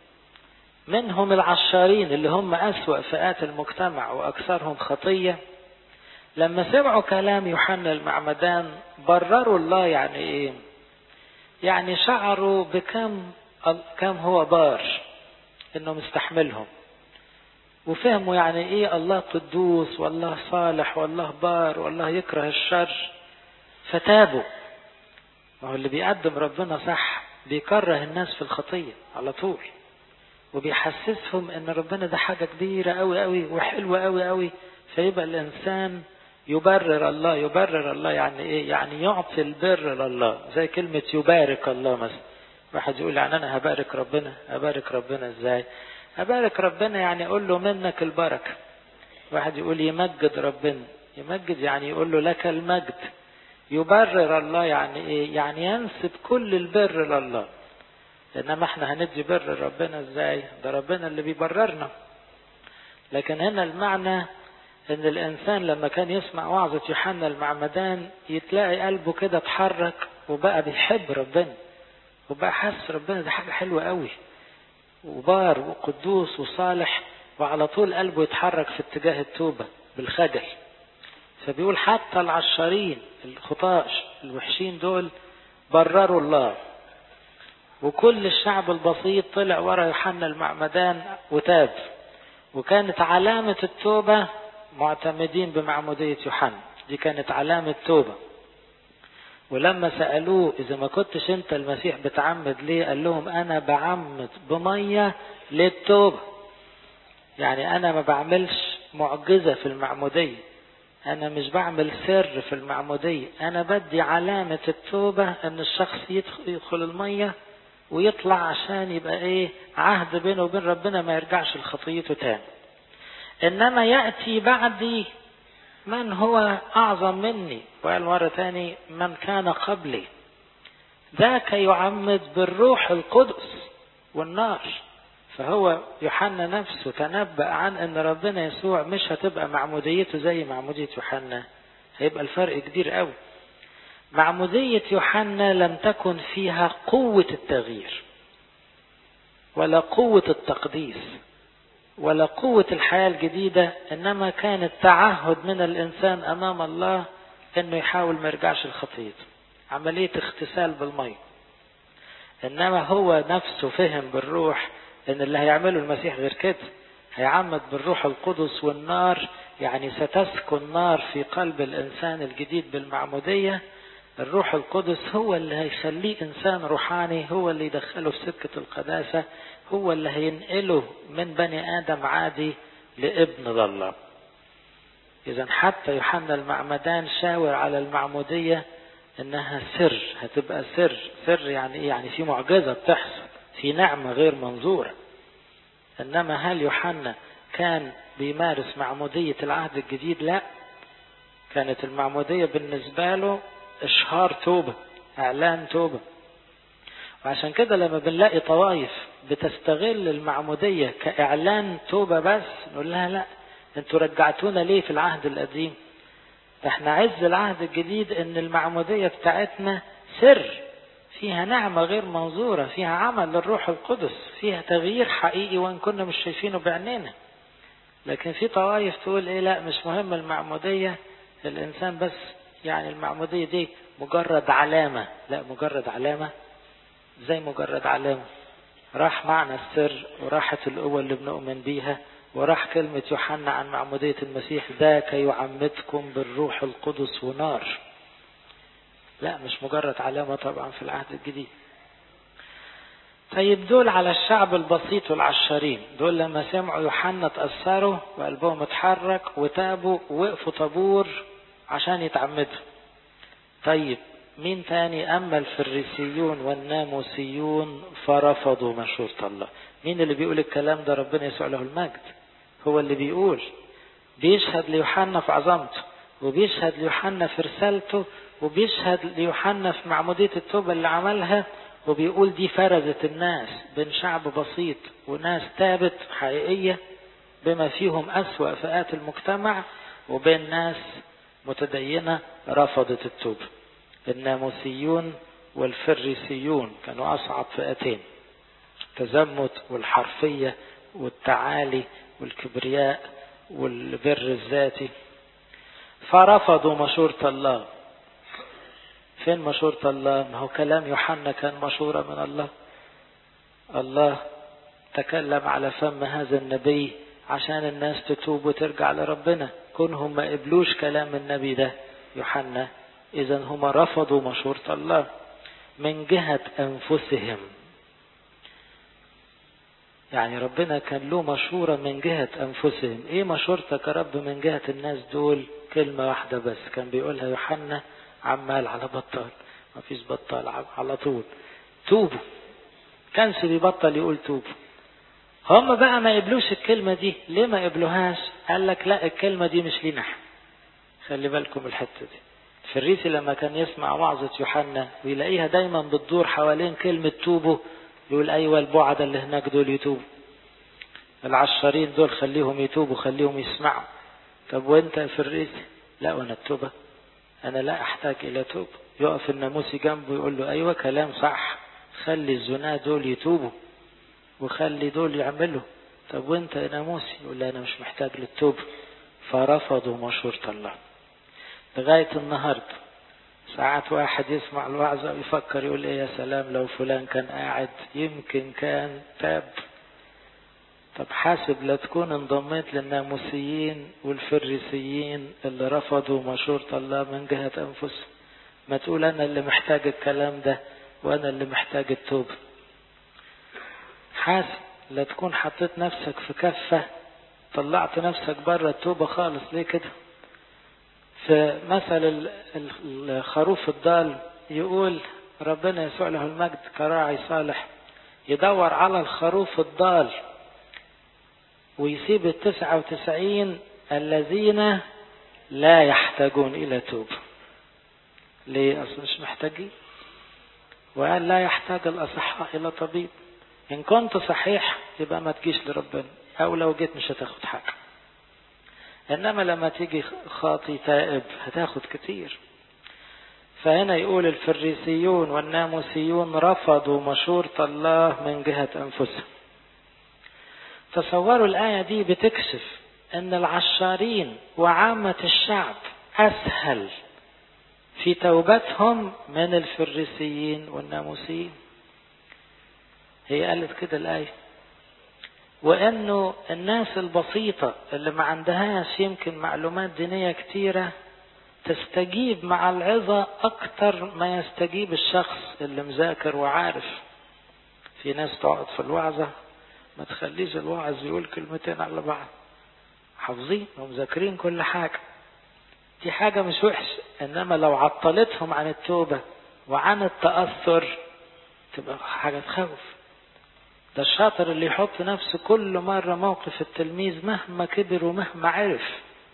منهم العشارين اللي هم أسوأ فئات المجتمع وأكثرهم خطية، لما سمعوا كلام يوحنا المعمدان برروا الله. يعني ايه؟ يعني شعروا كم هو بار انه مستحملهم، وفهموا يعني ايه الله قدوس والله صالح والله بار والله يكره الشر، فتابوا. ما هو اللي بيقدم ربنا صح بيكره الناس في الخطية على طول، وبيحسسهم ان ربنا ده حاجة كبيرة قوي قوي وحلوة قوي قوي، فيبقى الانسان يبرر الله. يبرر الله يعني ايه؟ يعني يعطي البر لله، زي كلمة يبارك الله مثلا. واحد يقول يعني انا هبارك ربنا. هبارك ربنا ازاي؟ هبارك ربنا يعني اقول له منك البركة. واحد يقول يمجد ربنا. يمجد يعني يقول له لك المجد. يبرر الله يعني ايه؟ يعني ينسب كل البر لله. انما احنا هندي بر ربنا ازاي؟ ده ربنا اللي بيبررنا. لكن هنا المعنى ان الانسان لما كان يسمع وعظة يوحنا المعمدان يتلاقي قلبه كده اتحرك وبقى بيحب ربنا، وبقى حاسس ربنا ده حاجة حلوة قوي وبار وقدوس وصالح، وعلى طول قلبه يتحرك في اتجاه التوبة بالخجل. فبيقول حتى العشارين الخطاش الوحشين دول برروا الله، وكل الشعب البسيط طلع ورا يوحنا المعمدان وتاب. وكانت علامة التوبة معتمدين بمعمودية يوحنا، دي كانت علامة توبة. ولما سألوه إذا ما كنتش أنت المسيح بتعمد ليه؟ قال لهم أنا بعمد بمية للتوبة. يعني أنا ما بعملش معجزة في المعمودية، أنا مش بعمل سر في المعمودية، أنا بدي علامة التوبة أن الشخص يدخل المية ويطلع عشان يبقى إيه؟ عهد بينه وبين ربنا ما يرجعش لخطيته تاني. إنما يأتي بعدي من هو أعظم مني، وقال مرة تاني من كان قبلي ذاك يعمد بالروح القدس والنار. فهو يوحنا نفسه تنبأ عن ان ربنا يسوع مش هتبقى معموديته زي معمودية يوحنا، هيبقى الفرق كبير قوي. معمودية يوحنا لم تكن فيها قوة التغيير ولا قوة التقديس ولا قوة الحياة الجديدة، انما كانت تعهد من الانسان امام الله انه يحاول ما يرجعش لخطيته، عملية اغتسال بالمية. انما هو نفسه فهم بالروح ان اللي هيعمله المسيح غير كده، هيعمد بالروح القدس والنار، يعني ستسكن نار في قلب الانسان الجديد بالمعمودية. الروح القدس هو اللي هيخليه انسان روحاني، هو اللي يدخله في سكة القداسة، هو اللي هينقله من بني ادم عادي لابن الله. اذا حتى يوحنا المعمدان شاور على المعمودية انها سر، هتبقى سر. سر يعني ايه؟ يعني في معجزة بتحصل، في نعمة غير منظورة. انما هل يوحنا كان بيمارس معمودية العهد الجديد؟ لا، كانت المعمودية بالنسبة له اشهار توبة، اعلان توبة. وعشان كده لما بنلاقي طوائف بتستغل المعمودية كاعلان توبة بس، نقول لها لا، انتوا رجعتونا ليه في العهد القديم؟ احنا عز العهد الجديد ان المعمودية بتاعتنا سر، فيها نعمة غير منظورة، فيها عمل للروح القدس، فيها تغيير حقيقي وان كنا مش شايفينه بعينينا. لكن في طوائف تقول ايه، لا مش مهم المعمودية، الانسان بس يعني المعمودية دي مجرد علامة. لا، مجرد علامة؟ زي مجرد علامة؟ راح معنى السر وراحت القوة اللي بنؤمن بيها، وراح كلمة يوحنا عن معمودية المسيح ذاك يعمدكم بالروح القدس ونار. لا، مش مجرد علامة طبعا في العهد الجديد. طيب دول على الشعب البسيط والعشارين، دول لما سمعوا يوحنا تأثروا وقلبهم اتحرك وتابوا ووقفوا طابور عشان يتعمدوا. طيب مين تاني؟ أما الفريسيون والناموسيون فرفضوا مشورة الله. مين اللي بيقول الكلام ده؟ ربنا يسوع له المجد هو اللي بيقول، بيشهد ليوحنا في عظمته، وبيشهد ليوحنا في رسالته، وبيشهد ليوحنا في معمودية التوبة اللي عملها، وبيقول دي فرزت الناس بين شعب بسيط وناس تابت حقيقية بما فيهم أسوأ فئات المجتمع، وبين ناس متدينة رفضت التوبة. الناموسيون والفريسيون كانوا أصعب فئتين، التزمت والحرفية والتعالي والكبرياء والبر الذاتي، فرفضوا مشورة الله. فين مشورة الله؟ ما هو كلام يوحنا كان مشورة من الله. الله تكلم على فم هذا النبي عشان الناس تتوب وترجع لربنا. كونهم ما قبلوش كلام النبي ده يوحنا، إذن هم رفضوا مشورة الله من جهة أنفسهم. يعني ربنا كان له مشورة من جهة أنفسهم. إيه مشورتك يا رب من جهة الناس دول؟ كلمة واحدة بس كان بيقولها يوحنا عمال على بطال، ما فيش بطال، على طول توبوا. كانش بيبطل يقول توبوا. هم بقى ما يقبلوش الكلمة دي. ليه ما يقبلوهاش؟ قال لك لا، الكلمة دي مش لينا. خلي بالكم الحتة دي. الفريسي لما كان يسمع وعظة يوحنا ويلاقيها دايما بتدور حوالين كلمة توبوا، يقول أيوة البعد اللي هناك دول يتوبوا، العشرين دول خليهم يتوبوا، خليهم يسمعوا. طب وانت يا فريسي؟ لا، وانا التوبة انا لا احتاج الى توبة. يقف الناموسي جنبه يقول له ايوه كلام صح، خلي الزنا دول يتوبوا وخلي دول يعملوا. طب وانت يا ناموسي؟ يقول لا انا مش محتاج للتوبة. فرفضوا مشورة الله. لغاية النهاردة ساعات واحد يسمع الوعظة ويفكر يقول ايه يا سلام لو فلان كان قاعد يمكن كان تاب. طب حاسب لا تكون انضميت للناموسيين والفريسيين اللي رفضوا مشورة الله من جهة أنفسهم. ما تقول أنا اللي محتاج الكلام ده وأنا اللي محتاج التوبة. حاسب لا تكون حطيت نفسك في كفة طلعت نفسك بره التوبة خالص. ليه كده؟ في مثل الخروف الضال يقول ربنا يسوع له المجد كراعي صالح يدور على الخروف الضال ويسيب 99 الذين لا يحتاجون إلى توبة. ليه؟ أصلا مش محتاجين. وقال لا يحتاج الأصحاء إلى طبيب. إن كنت صحيح يبقى ما تجيش لربنا، او لو جيت مش هتاخد حاجة. انما لما تيجي خاطي تائب هتاخد كتير. فهنا يقول الفريسيون والناموسيون رفضوا مشورة الله من جهة أنفسهم. تصوروا الآية دي بتكشف أن العشارين وعامة الشعب أسهل في توبتهم من الفريسيين والناموسيين. هي قالت كده الآية. وأنه الناس البسيطة اللي ما عندهاش يمكن معلومات دينية كتيرة تستجيب مع العظة أكتر ما يستجيب الشخص اللي مذاكر وعارف. في ناس تقعد في الوعظة ما تخليش الواعظ يقول كلمتين على بعض، حافظين ومذاكرين كل حاجة، دي حاجة مش وحش. إنما لو عطلتهم عن التوبة وعن التأثر تبقى حاجة تخوف. ده الشاطر اللي يحط نفسه كل مرة موقف التلميذ مهما كبر ومهما عرف.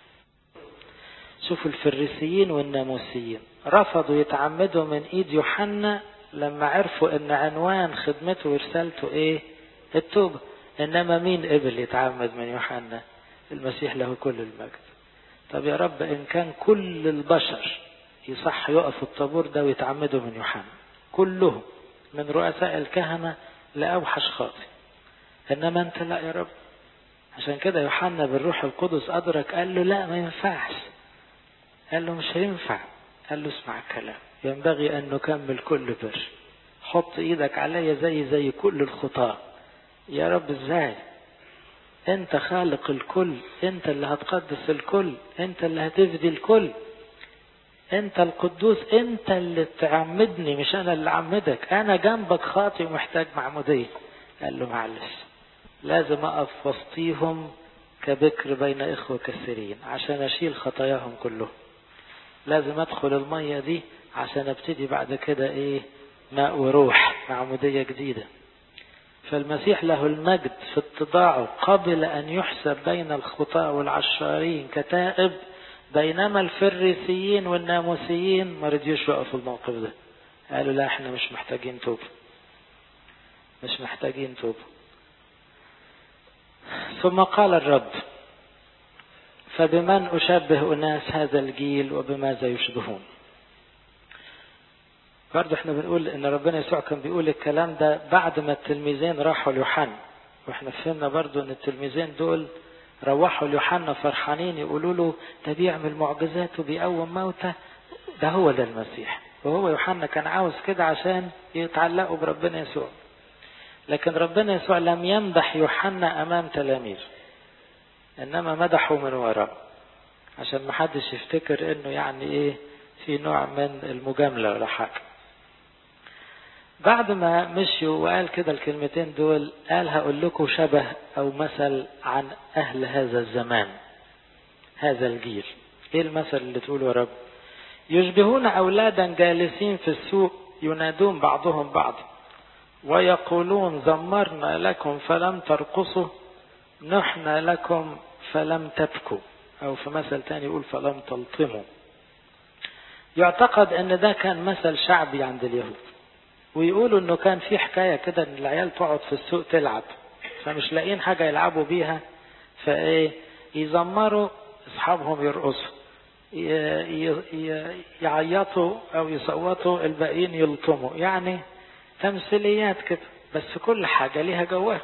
شوفوا الفريسيين والناموسيين رفضوا يتعمدوا من ايد يوحنا لما عرفوا ان عنوان خدمته ورسالته ايه؟ التوبة. انما مين قبل يتعمد من يوحنا؟ المسيح له كل المجد. طب يا رب ان كان كل البشر يصح يقفوا الطابور ده ويتعمدوا من يوحنا كلهم، من رؤساء الكهنة لأوحش خاطئ، انما انت لا يا رب. عشان كده يوحنا بالروح القدس أدرك، قال له لا ما ينفعش. قال له مش هينفع. قال له اسمع الكلام، ينبغي أن نكمل كل بر. حط ايدك عليا زي كل الخطاة. يا رب ازاي؟ انت خالق الكل، انت اللي هتقدس الكل، انت اللي هتفدي الكل، انت القدوس، انت اللي تعمدني مش انا اللي اعمدك. انا جنبك خاطئ ومحتاج معمودية. قال له معلش، لازم اقف وسطيهم كبكر بين اخوة كثيرين عشان اشيل خطاياهم كلهم. لازم ادخل المية دي عشان ابتدي بعد كده ايه؟ ماء وروح، معمودية جديدة. فالمسيح له المجد في اتضاعه قبل ان يحسب بين الخطاة والعشارين كتائب، بينما الفريسيين والناموسيين ما رضيوش يقفوا الموقف ده. قالوا لا احنا مش محتاجين توبة، مش محتاجين توبة. ثم قال الرب: فبمن أشبه أناس هذا الجيل وبماذا يشبهون؟ برضو احنا بنقول ان ربنا يسوع كان بيقول الكلام ده بعد ما التلميذين راحوا ليوحنا، واحنا فهمنا برضو ان التلميذين دول روحوا ليوحنا فرحانين يقولوا له ده بيعمل معجزات وبيقوم موتى، ده هو ده المسيح. وهو يوحنا كان عاوز كده عشان يتعلقوا بربنا يسوع. لكن ربنا يسوع لم يمدح يوحنا امام تلاميذ، انما مدحه من وراء عشان ما حدش يفتكر انه يعني ايه في نوع من المجاملة ولا حاجة. بعد ما مشيوا وقال كده الكلمتين دول، قال هقول لكم شبه او مثل عن اهل هذا الزمان، هذا الجيل. ايه المثل اللي تقوله يا رب؟ يشبهون اولادا جالسين في السوق ينادون بعضهم بعض ويقولون زمرنا لكم فلم ترقصوا، نحنا لكم فلم تبكوا. او في مثل تاني يقول فلم تلطموا. يعتقد ان ده كان مثل شعبي عند اليهود، ويقولوا انه كان في حكاية كده ان العيال تقعد في السوق تلعب، فمش لاقين حاجة يلعبوا بيها، فايه يزمروا اصحابهم يرقصوا، يعيطوا او يصوتوا الباقيين يلطموا. يعني تمثيليات كده، بس كل حاجة ليها جواها.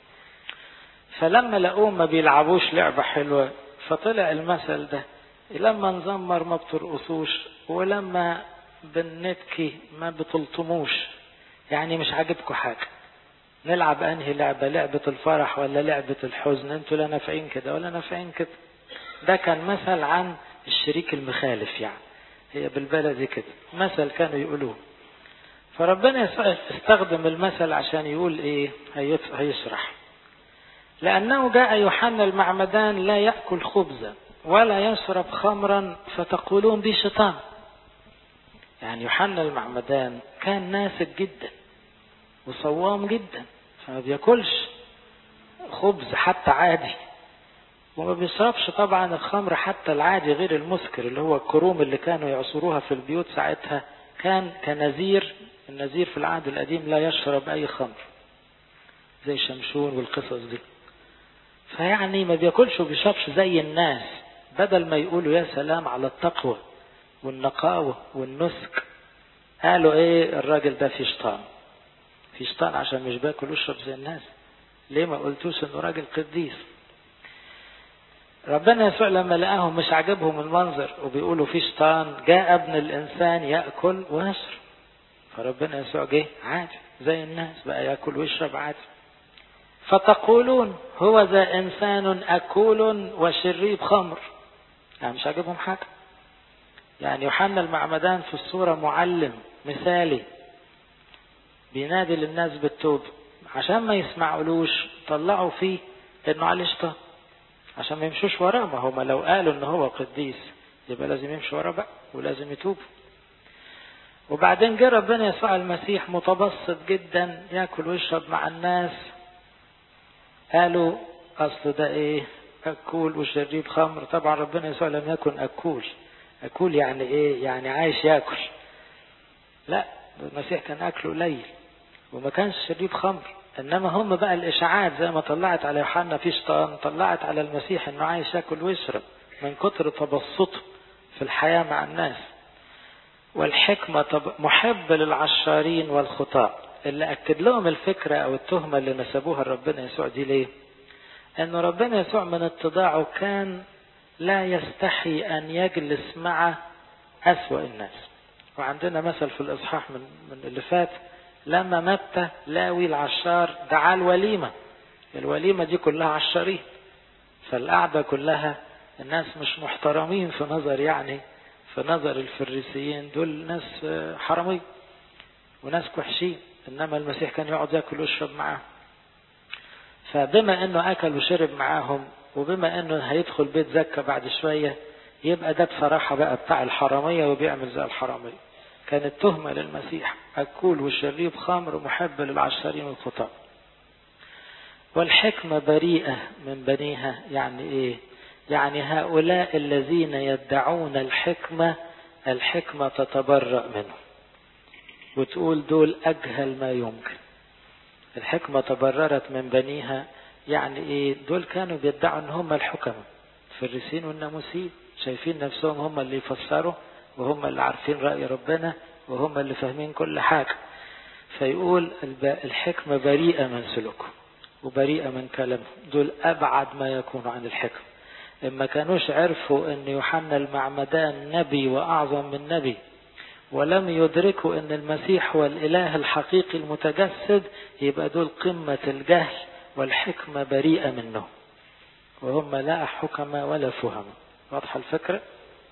فلما لقوهم ما بيلعبوش لعبة حلوة فطلع المثل ده: لما نزمر ما بترقصوش، ولما بنبكي ما بتلطموش. يعني مش عاجبكم حاجة. نلعب انهي لعبة؟ لعبة الفرح ولا لعبة الحزن؟ انتوا لا نافعين كده ولا نافعين كده. ده كان مثل عن الشريك المخالف، يعني هي بالبلدي كده مثل كانوا يقولوه. فربنا يسوع استخدم المثل عشان يقول ايه؟ هيشرح. لأنه جاء يوحنا المعمدان لا يأكل خبزا ولا يشرب خمرا فتقولون بي شيطان. يعني يوحنا المعمدان كان ناسك جدا وصوام جدا، فما بياكلش خبز حتى عادي، وما بيشربش طبعا الخمر حتى العادي غير المسكر اللي هو الكروم اللي كانوا يعصروها في البيوت ساعتها. كان كنذير، النذير في العهد القديم لا يشرب أي خمر. زي شمشون والقصص دي. فيعني ما بياكلش وبيشربش زي الناس، بدل ما يقولوا يا سلام على التقوى والنقاوة والنسك، قالوا ايه الراجل ده في شيطان، في شيطان عشان مش باكل ويشرب زي الناس. ليه ما قلتوش انه راجل قديس؟ ربنا يسوع لما لقاهم مش عاجبهم المنظر وبيقولوا في شيطان، جاء ابن الانسان يأكل ويشرب. فربنا يسوع جه عادي زي الناس، بقى يأكل ويشرب عادي. فتقولون هو ذا انسان اكول وشريب خمر، يعني مش عاجبهم حاجة. يعني يوحنا المعمدان في الصورة معلم مثالي بينادي للناس بالتوب، عشان ما يسمعولوش طلعوا فيه انه عليه شيطان عشان ما يمشوش وراه. ما هم لو قالوا ان هو قديس يبقى لازم يمشوا وراه بقى ولازم يتوب. وبعدين جه ربنا يسوع المسيح متبسط جدا ياكل ويشرب مع الناس، قالوا اصل ده ايه اكول وشريب خمر. طبعا ربنا يسوع لم يكن اكول. اكول يعني ايه؟ يعني عايش ياكل. لا، المسيح كان اكله قليل وما كانش شريب خمر. انما هم بقى الاشاعات زي ما طلعت على يوحنا في شيطان، طلعت على المسيح انه عايش ياكل ويشرب من كتر تبسطه في الحياة مع الناس. والحكمة محب للعشارين والخطاة. اللي اكد لهم الفكرة او التهمة اللي نسبوها لربنا يسوع دي ليه؟ انه ربنا يسوع من اتضاعه كان لا يستحي ان يجلس مع اسوأ الناس. وعندنا مثل في الاصحاح من اللي فات، لما متى لاوي العشار دعا الوليمة. الوليمة دي كلها عشارين، فالقعدة كلها الناس مش محترمين في نظر، يعني في نظر الفريسيين دول ناس حرامي وناس كحشين. انما المسيح كان يقعد ياكل ويشرب معاهم. فبما انه اكل وشرب معاهم، وبما انه هيدخل بيت زكا بعد شوية، يبقى ده بصراحة بقى بتاع الحرامية وبيعمل زي الحرامية. كانت تهمة للمسيح أكول وشريب خمر محب للعشارين والخطاة. والحكمة بريئة من بنيها. يعني إيه؟ يعني هؤلاء الذين يدعون الحكمة تتبرأ منهم وتقول دول أجهل ما يمكن. الحكمة تبررت من بنيها. يعني إيه؟ دول كانوا بيدعوا أن هم الحكمة، الفريسين والناموسيين، شايفين نفسهم هم اللي يفسروا وهم اللي عارفين رأي ربنا وهم اللي فاهمين كل حاجة. فيقول الحكمة بريئة من سلوكهم وبريئة من كلامهم. دول أبعد ما يكونوا عن الحكمة. إما كانوش عرفوا أن يوحنا المعمدان نبي وأعظم من نبي، ولم يدركوا أن المسيح هو الإله الحقيقي المتجسد، يبقى دول قمة الجهل. والحكمة بريئة منه وهم لا حكمة ولا فهم. واضحة الفكرة؟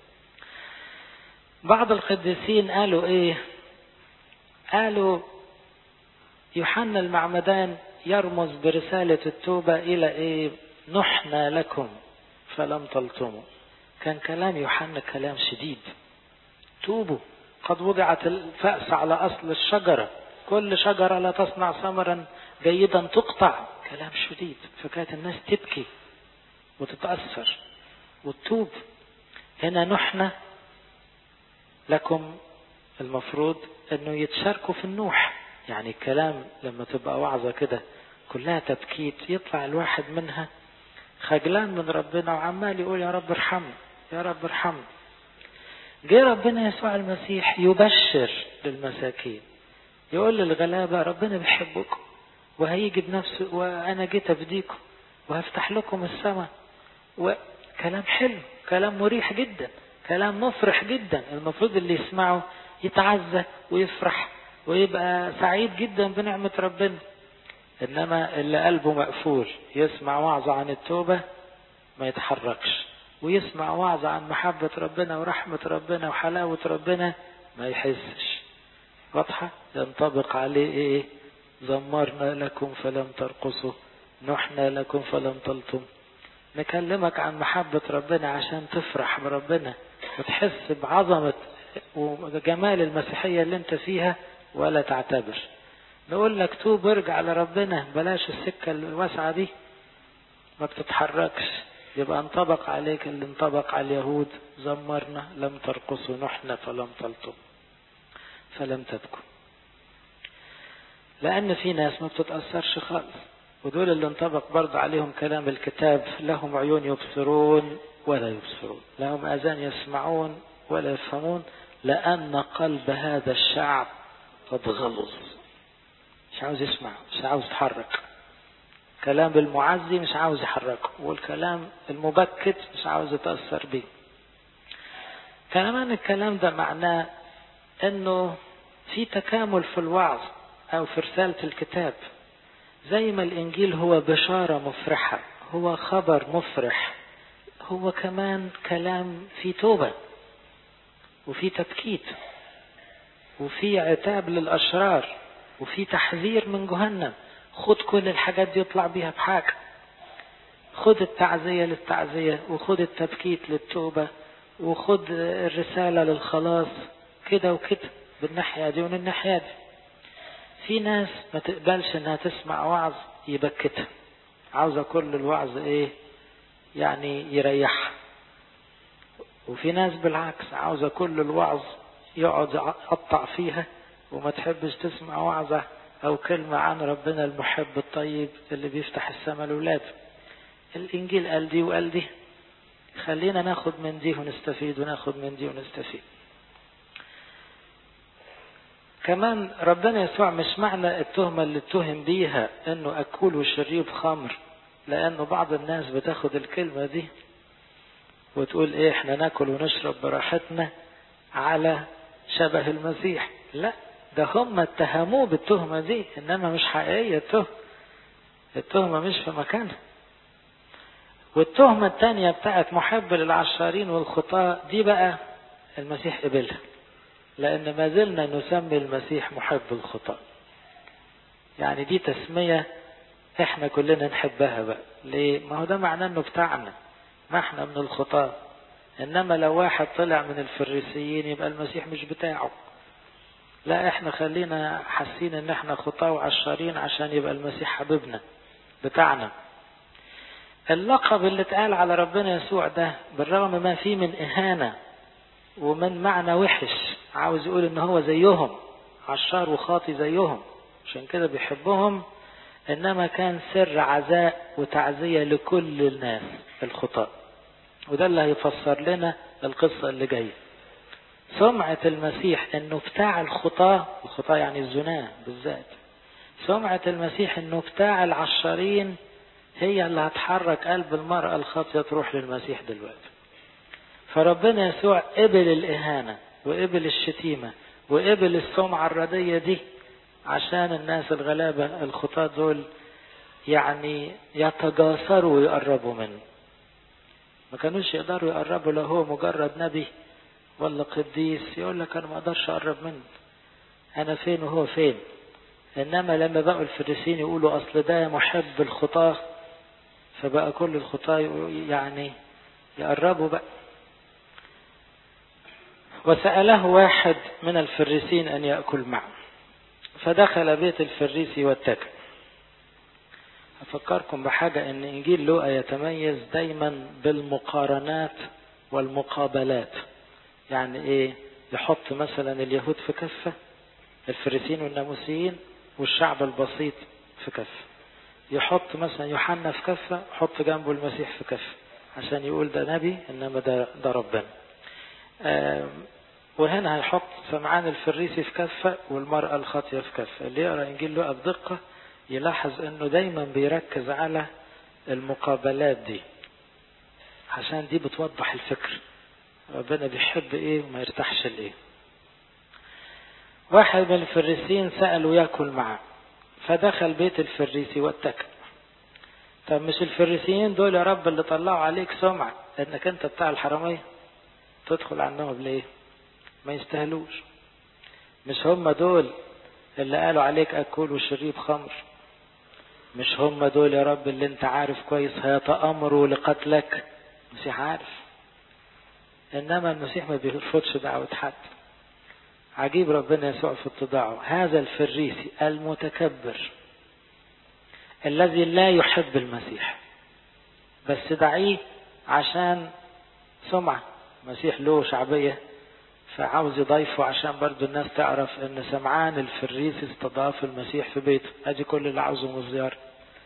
بعض القديسين قالوا ايه؟ قالوا يوحنا المعمدان يرمز برسالة التوبة الى ايه؟ نحنا لكم فلم تلطموا. كان كلام يوحنا كلام شديد، توبوا قد وضعت الفأس على اصل الشجرة، كل شجرة لا تصنع ثمرا جيدا تقطع. كلام شديد، فكانت الناس تبكي وتتأثر وتتوب. هنا نحنا لكم المفروض انه يتشاركوا في النوح. يعني الكلام لما تبقى وعظة كده كلها تبكيت، يطلع الواحد منها خجلان من ربنا وعمال يقول يا رب ارحمني يا رب ارحمني. جه ربنا يسوع المسيح يبشر للمساكين، يقول للغلابة ربنا بيحبكم وهيجي بنفسه، وانا جيت افديكم وهفتح لكم السماء. وكلام حلو، كلام مريح جدا، كلام مفرح جدا. المفروض اللي يسمعه يتعزى ويفرح ويبقى سعيد جدا بنعمة ربنا. انما اللي قلبه مقفول يسمع وعظة عن التوبة ما يتحركش، ويسمع وعظة عن محبة ربنا ورحمة ربنا وحلاوة ربنا ما يحسش. واضحة؟ ينطبق عليه ايه؟ زمرنا لكم فلم ترقصوا، نحنا لكم فلم تلطم. نكلمك عن محبة ربنا عشان تفرح بربنا وتحس بعظمة وجمال المسيحية اللي انت فيها ولا تعتبر. نقول لك توب وارجع لربنا، بلاش السكة الواسعة دي، ما بتتحركش. يبقى انطبق عليك اللي انطبق على اليهود، زمرنا لم ترقصوا، نحنا فلم تلطم فلم تبكوا. لأن في ناس ما بتتأثرش خالص، ودول اللي انطبق برضه عليهم كلام الكتاب: لهم عيون يبصرون ولا يبصرون، لهم آذان يسمعون ولا يفهمون، لأن قلب هذا الشعب قد غلظ. مش عاوز يسمع، مش عاوز يتحرك. كلام المعزي مش عاوز يحركه، والكلام المبكت مش عاوز يتأثر بيه. كمان الكلام ده معناه انه في تكامل في الوعظ او في رسالة الكتاب. زي ما الانجيل هو بشارة مفرحة، هو خبر مفرح، هو كمان كلام فيه توبة وفي تبكيت وفي عتاب للأشرار وفي تحذير من جهنم. خد كل الحاجات دي يطلع بيها بحاجة. خد التعزية للتعزية، وخد التبكيت للتوبة، وخد الرسالة للخلاص، كده وكده، بالناحية دي والناحية دي. في ناس ما تقبلش انها تسمع وعظ يبكتها، عاوزة كل الوعظ ايه يعني يريحها. وفي ناس بالعكس عاوزة كل الوعظ يقعد يقطع فيها وما تحبش تسمع وعظة او كلمة عن ربنا المحب الطيب اللي بيفتح السماء لولاده. الانجيل قال دي وقال دي، خلينا ناخد من دي ونستفيد وناخد من دي ونستفيد. كمان ربنا يسوع مش معنى التهمة اللي اتهم بيها انه اكل وشريب خمر، لانه بعض الناس بتاخد الكلمة دي وتقول ايه احنا ناكل ونشرب براحتنا على شبه المسيح. لا، ده هم اتهموه بالتهمة دي، انما مش حقيقية التهمة مش في مكانها. والتهمة التانية بتاعت محب للعشارين والخطاة دي بقى المسيح قبلها، لأن ما زلنا نسمي المسيح محب الخطاة. يعني دي تسمية احنا كلنا نحبها بقى. ليه؟ ما هو ده معناه انه بتاعنا، ما احنا من الخطاة. انما لو واحد طلع من الفريسيين يبقى المسيح مش بتاعه. لا، احنا خلينا حاسين ان احنا خطاة وعشارين عشان يبقى المسيح حبيبنا بتاعنا. اللقب اللي اتقال على ربنا يسوع ده بالرغم ما فيه من إهانة ومن معنى وحش، عاوز يقول ان هو زيهم، عشار وخاطي زيهم، عشان كده بيحبهم. انما كان سر عزاء وتعزية لكل الناس الخطاة. وده اللي هيفسر لنا القصة اللي جاية. سمعة المسيح انه بتاع الخطاة يعني الزنا بالذات. سمعة المسيح انه بتاع العشارين هي اللي هتحرك قلب المرأة الخاطية تروح للمسيح دلوقتي. فربنا يسوع قبل الإهانة وقبل الشتيمة وقبل السمعة الردية دي عشان الناس الغلابة الخطاة دول يعني يتجاسروا ويقربوا منه. ما كانوش يقدروا يقربوا لو هو مجرد نبي ولا قديس، يقول لك انا ما اقدرش اقرب منه، انا فين وهو فين. انما لما بقوا الفريسيين يقولوا اصل ده محب الخطاة، فبقى كل الخطاة يعني يقربوا بقى. وسأله واحد من الفريسين أن يأكل معه، فدخل بيت الفريسي واتكى. أفكركم بحاجة، أن إنجيل لوقا يتميز دايما بالمقارنات والمقابلات. يعني إيه؟ يحط مثلا اليهود في كفة، الفريسيين والناموسيين والشعب البسيط في كفة. يحط مثلا يوحنا في كفة، يحط جنبه المسيح في كفة، عشان يقول ده نبي إنما ده ربنا. وهنا هيحط سمعان الفريسي في كفة والمرأة الخاطية في كفة. اللي يقرأ إنجيل لوقا بدقة يلاحظ إنه دايما بيركز على المقابلات دي، عشان دي بتوضح الفكر، ربنا بيحب إيه وما يرتاحش لإيه. واحد من الفريسيين سأله يأكل معه، فدخل بيت الفريسي واتكى. طب مش الفريسيين دول يا رب اللي طلعوا عليك سمعة إنك أنت بتاع الحرامية؟ تدخل عنهم ليه؟ ما يستاهلوش. مش هم دول اللي قالوا عليك أكل وشريب خمر؟ مش هم دول يا رب اللي انت عارف كويس هيتأمروا لقتلك؟ المسيح عارف. انما المسيح ما بيرفضش دعوة حد. عجيب ربنا يسوع في اتضاعه. هذا الفريسي المتكبر الذي لا يحب المسيح، بس دعيه عشان سمعة. المسيح له شعبية، فعاوز يضيفه عشان برضو الناس تعرف ان سمعان الفريسي استضاف المسيح في بيته. ادي كل اللي عاوزه من الزيارة.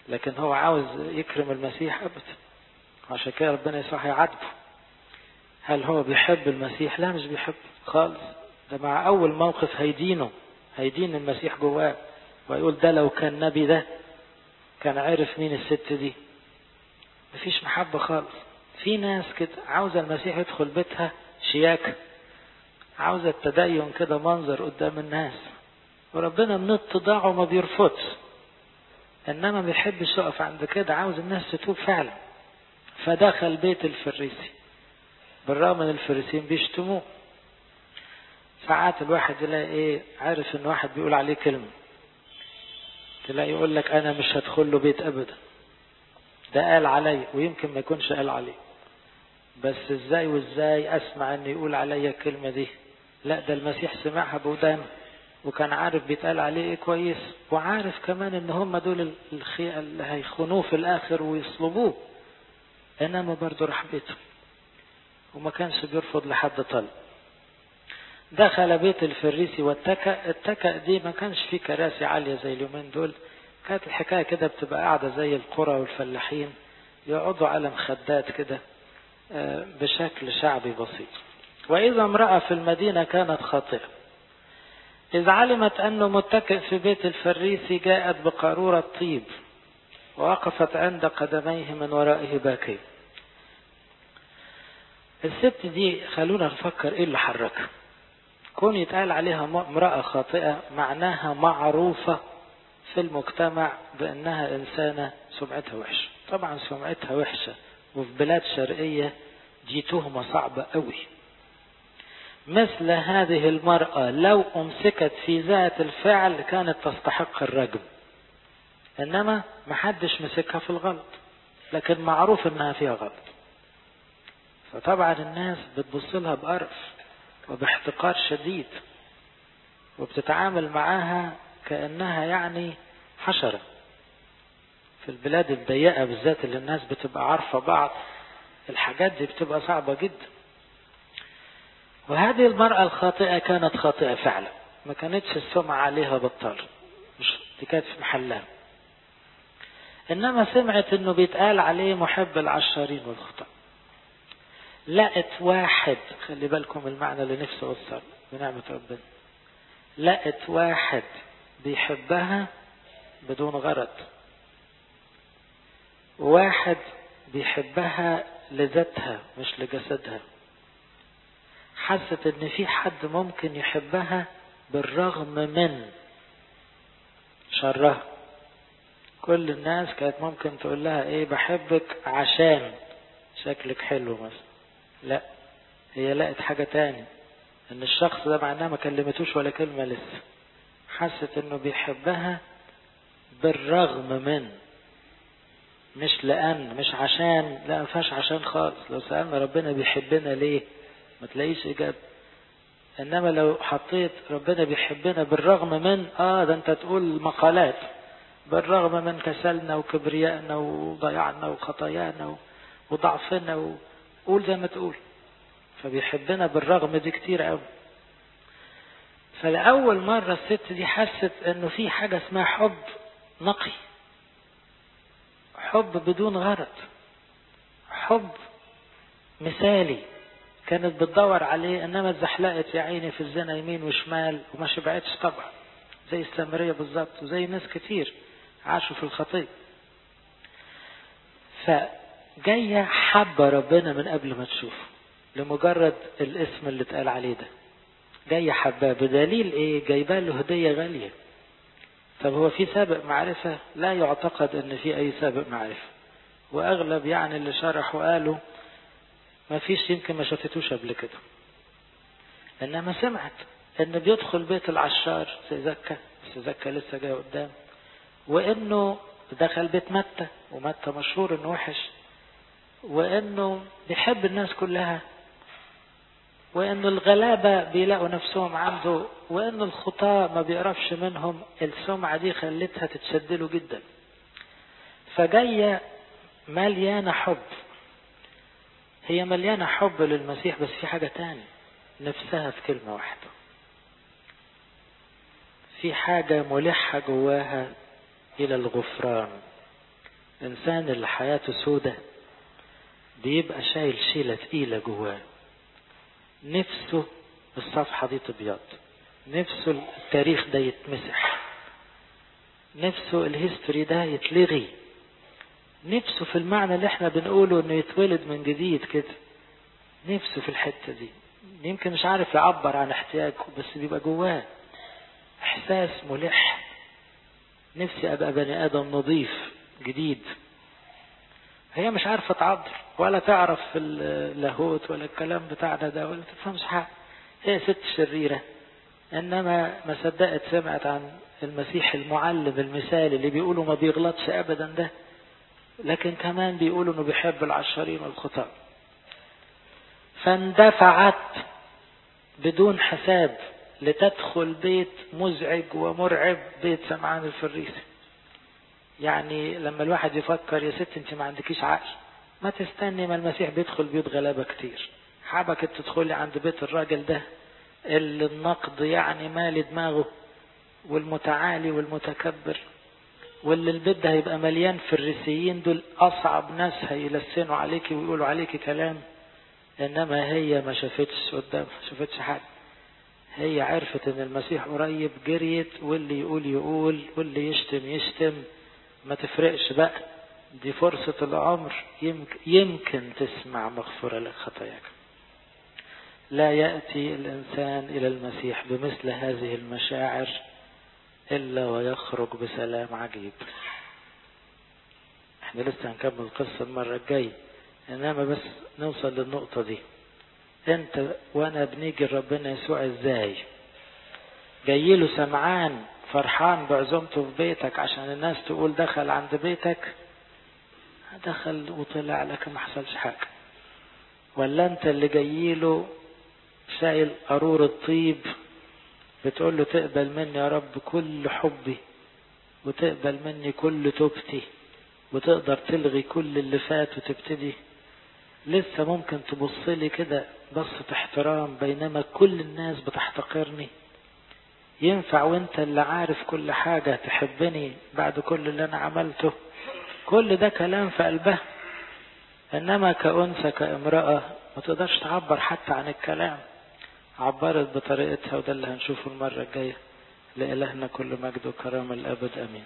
لكن هو عاوز يكرم المسيح أبدا، عشان كده ربنا يسوع هيعاتبه. هل هو بيحب المسيح؟ لا، مش بيحب خالص. ده مع أول موقف هيدين المسيح جواه، ويقول ده لو كان نبي ده كان عارف مين الست دي. مفيش محبة خالص. في ناس كده عاوزة المسيح يدخل بيتها شياكة، عاوزة التدين كده منظر قدام الناس، وربنا من اتضاعه ما بيرفضش، انما ما بيحبش يقف عند كده، عاوز الناس تتوب فعلا. فدخل بيت الفريسي بالرغم ان الفريسيين بيشتموه. ساعات الواحد يلاقي عارف ان واحد بيقول عليه كلمة، تلاقي يقول لك انا مش هدخل له بيت ابدا، ده قال علي، ويمكن ما يكونش قال عليه، بس ازاي اسمع ان يقول علي الكلمة دي؟ لا، ده المسيح سمعها بودانه، وكان عارف بيتقال عليه ايه كويس، وعارف كمان ان هم دول اللي هيخونوه في الاخر ويصلبوه، انما برضه راح بيته وما كانش بيرفض لحد طلب. دخل بيت الفريسي واتكأ. التكأ دي ما كانش فيه كراسي عالية زي اليومين دول، كانت الحكاية كده بتبقى قاعدة زي القرى والفلاحين يقعدوا على مخدات كده بشكل شعبي بسيط. وإذا امرأة في المدينة كانت خاطئة، إذ علمت أنه متكئ في بيت الفريسي جاءت بقارورة طيب ووقفت عند قدميه من ورائه باكية. الست دي خلونا نفكر إيه اللي حركها. كون يتقال عليها امرأة خاطئة معناها معروفة في المجتمع بأنها إنسانة سمعتها وحشة. طبعا سمعتها وحشة وفي بلاد شرقية دي تهمة صعبة قوي. مثل هذه المرأة لو أمسكت في ذات الفعل كانت تستحق الرجم، إنما محدش مسكها في الغلط، لكن معروف إنها فيها غلط. فطبعا الناس بتبص لها بقرف وباحتقار شديد، وبتتعامل معاها كأنها يعني حشرة. في البلاد الضيقة بالذات اللي الناس بتبقى عارفة بعض، الحاجات دي بتبقى صعبة جدا. وهذه المرأة الخاطئة كانت خاطئة فعلا، ما كانتش السمعة عليها بطال، مش دي كانت في محلها، إنما سمعت إنه بيتقال عليه محب العشارين والخطأ. لقت واحد، خلي بالكم المعنى اللي نفسه أوصل بنعمة ربنا، لقت واحد بيحبها بدون غرض، واحد بيحبها لذاتها مش لجسدها. حست ان في حد ممكن يحبها بالرغم من شرها. كل الناس كانت ممكن تقول لها بحبك عشان شكلك حلو مثلا، لا، هي لقت حاجة تاني، ان الشخص ده معناه ما كلمتوش ولا كلمة لسه، حست انه بيحبها بالرغم من، مش لأن، مش عشان، لا، ما فيهاش عشان خالص. لو سألنا ربنا بيحبنا ليه ما تلاقيش إجابة، إنما لو حطيت ربنا بيحبنا بالرغم من، ده أنت تقول مقالات بالرغم من كسلنا وكبريائنا وضيعنا وخطايانا وضعفنا، وقول زي ما تقول. فبيحبنا بالرغم دي كتير قوي. فلأول مرة الست دي حست إنه في حاجة اسمها حب نقي، حب بدون غرض، حب مثالي كانت بتدور عليه، انما اتزحلقت يا عيني في الزنا يمين وشمال وما شبعتش طبعا، زي السامرية بالظبط وزي ناس كتير عاشوا في الخطية. فجاية حابة ربنا من قبل ما تشوفه، لمجرد الاسم اللي اتقال عليه ده جاية حباه. بدليل ايه؟ جايبه له هدية غالية. طب هو في سابق معرفة؟ لا يعتقد ان في اي سابق معرفة، واغلب يعني اللي شرحوا قالوا ما فيش، يمكن ما شافتوش قبل كده، انما سمعت ان بيدخل بيت العشار زي زكا، بس زكا لسه جاي قدام، وانه دخل بيت متى، ومتى مشهور انه وحش، وانه بيحب الناس كلها، وانه الغلابة بيلاقوا نفسهم عنده، وانه الخطاة ما بيقرفش منهم. السمعة دي خلتها تتشدله جدا، فجاية مليانة حب. هي مليانة حب للمسيح، بس في حاجة تاني، نفسها في كلمة واحدة، في حاجة ملحة جواها إلى الغفران. إنسان اللي حياته سودة بيبقى شايل شيلة تقيلة جواه، نفسه الصفحة دي تبيض، نفسه التاريخ ده يتمسح، نفسه الهيستوري ده يتلغي، نفسه في المعنى اللي احنا بنقوله انه يتولد من جديد كده، نفسه في الحتة دي. يمكن مش عارف يعبر عن احتياجه بس بيبقى جواه احساس ملح، نفسي ابقى بني ادم نظيف جديد. هي مش عارفة تعبر ولا تعرف في اللاهوت ولا الكلام بتاعنا ده ولا تفهمش حاجة، هي ست شريرة، انما ما صدقت سمعت عن المسيح المعلم المثالي اللي بيقولوا ما بيغلطش ابدا ده، لكن كمان بيقولوا انه بيحب العشرين والخطاة. فاندفعت بدون حساب لتدخل بيت مزعج ومرعب، بيت سمعان الفريسي. يعني لما الواحد يفكر يا ست انت ما عندكيش عقل، ما تستني ما المسيح بيدخل بيوت غلابة كتير، حبكت تدخلي عند بيت الراجل ده اللي النقد يعني مالي دماغه والمتعالي والمتكبر، واللي البيت ده هيبقى مليان فريسيين، دول أصعب ناس هيلسنوا عليكي ويقولوا عليكي كلام. إنما هي ما شافتش قدام، ما شافتش حاجة، هي عرفت إن المسيح قريب، جريت، واللي يقول يقول واللي يشتم يشتم، ما تفرقش بقى، دي فرصة العمر، يمكن تسمع مغفورة لك خطاياك. لا يأتي الإنسان إلى المسيح بمثل هذه المشاعر إلا ويخرج بسلام عجيب. احنا لسه هنكمل القصة المرة الجاية، إنما بس نوصل للنقطة دي. انت وانا بنيجي ربنا يسوع ازاي؟ جايله سمعان فرحان بعزومته في بيتك عشان الناس تقول دخل عند بيتك، دخل وطلع لك ما حصلش حاجة؟ ولا انت اللي جايله شايل قارور الطيب بتقول له تقبل مني يا رب كل حبي وتقبل مني كل توبتي وتقدر تلغي كل اللي فات وتبتدي؟ لسه ممكن تبص لي كده بصة احترام بينما كل الناس بتحتقرني؟ ينفع وانت اللي عارف كل حاجة تحبني بعد كل اللي انا عملته؟ كل ده كلام في قلبها، انما كأنثى كامرأة ما تقدرش تعبر حتى عن الكلام، عبرت بطريقتها، وده اللي هنشوفه المرة الجاية. لإلهنا كل مجد وكرامة الأبد، أمين.